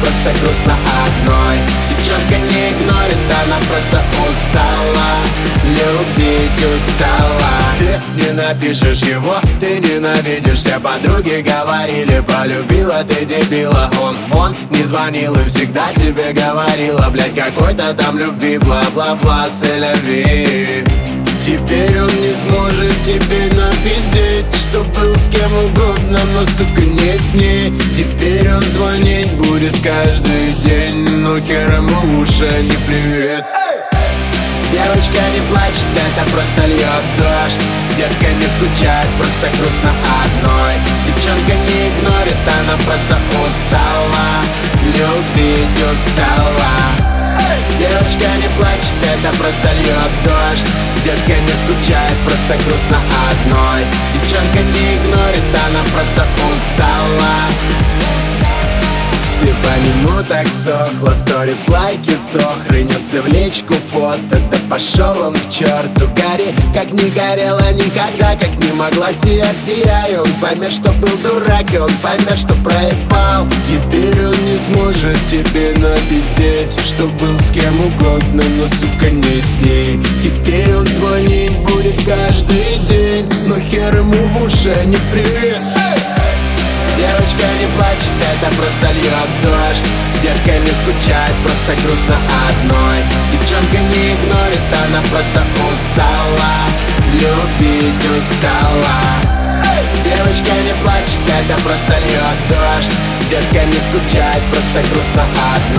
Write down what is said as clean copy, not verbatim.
просто грустно одной. Девчонка не игнорит, она просто устала, любить устала. Ты не напишешь его, ты ненавидишь. Все подруги говорили, полюбила ты дебила. Он не звонил и всегда тебе говорила, блядь, какой-то там любви, бла-бла-бла, селяви. Теперь он не сможет тебе напиздеть, что был с кем угодно, но, сука, не с ней. Теперь он звонить будет каждый день, но хер ему в уши, не привет. Девочка не плачет, это просто льет дождь. Детка не скучает, просто грустно одной. Девчонка не игнорит, она просто устала, любить устала. Девочка не плачет, это просто льет дождь. Детка не скучает, просто грустно одной. Девчонка не игнорит, она просто устала. Ты по минутах сохла, сторис, лайки, сох. Рынется в личку фото, да пошел он к черту. Гори, как не горела никогда, как не могла сиять, сияй. Он поймет, что был дурак, и он поймет, что проебал. Теперь он не сможет тебе напиздеть, что был с кем угодно, но, сука, не с ней. Теперь он звонить будет каждый день, но хер ему в уши, не привет. Девочка не плачет, это просто льет дождь. Детка не скучает, просто грустно одной. Девчонка не игнорит, она просто устала, любить устала. Девочка не плачет, это просто льет дождь. Детка не скучает, просто грустно одной.